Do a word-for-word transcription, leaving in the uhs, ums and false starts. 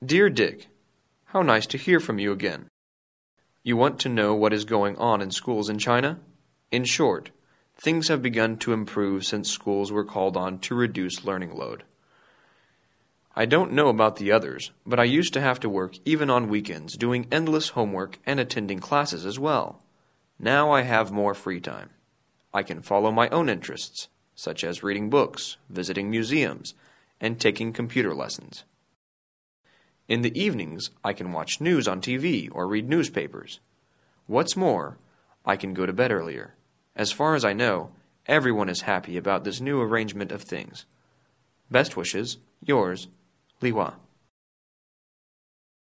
Dear Dick, how nice to hear from you again. You want to know what is going on in schools in China? In short, things have begun to improve since schools were called on to reduce learning load. I don't know about the others, but I used to have to work even on weekends doing endless homework and attending classes as well. Now I have more free time. I can follow my own interests, such as reading books, visiting museums, and taking computer lessons. In the evenings, I can watch news on T V or read newspapers. What's more, I can go to bed earlier. As far as I know, everyone is happy about this new arrangement of things. Best wishes, yours, Li Hua.